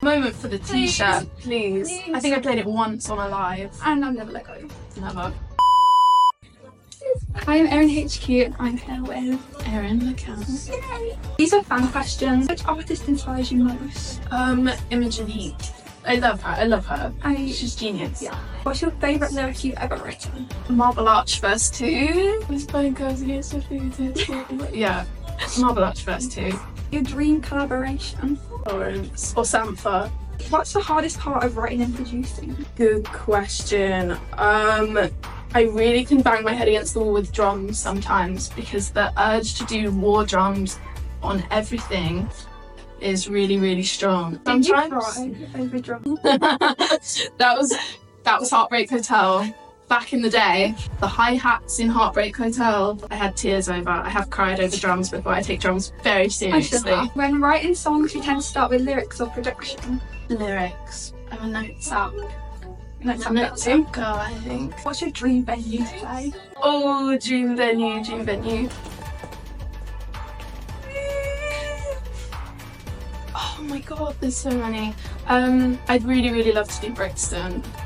Moment for the t-shirt, please. Please. I think I played it once on a live. And I'll never let go. Never. I am Erin HQ and I'm here with Erin McCann. Yay! These are fan questions. Which artist inspires you most? Imogen Heap. I love her. She's genius. Yeah. What's your favourite lyric you've ever written? Marble Arch verse 2. This phone goes against the food. Yeah. Marble Arch verse 2. Your dream collaboration? Lawrence. Or Sampha. What's the hardest part of writing and producing? Good question. I really can bang my head against the wall with drums sometimes because the urge to do war drums on everything is really, really strong. Did you Sometimes cry over drums? that was Heartbreak Hotel. Back in the day, the hi-hats in Heartbreak Hotel, I had tears over. I have cried over drums before. I take drums very seriously. When writing songs, you tend to start with lyrics or production? Lyrics. I have notes up. Let's have Notes that. go, I think. What's your dream venue to play? Oh, dream venue. Oh my god, there's so many. I'd really love to do Brixton.